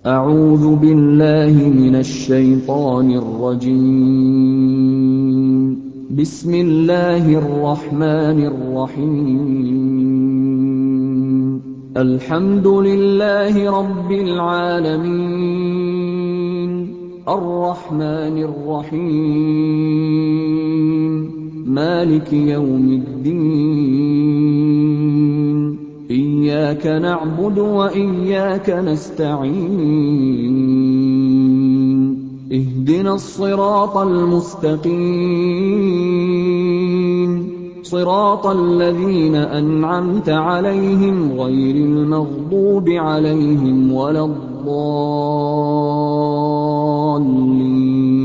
أعوذ بالله من الشيطان الرجيم. بسم الله الرحمن الرحيم. الحمد لله رب العالمين، الرحمن الرحيم، مالك يوم الدين. إياك نعبد وإياك نستعين. اهدنا الصراط المستقيم، صراط الذين أنعمت عليهم غير المغضوب عليهم ولا الضالين.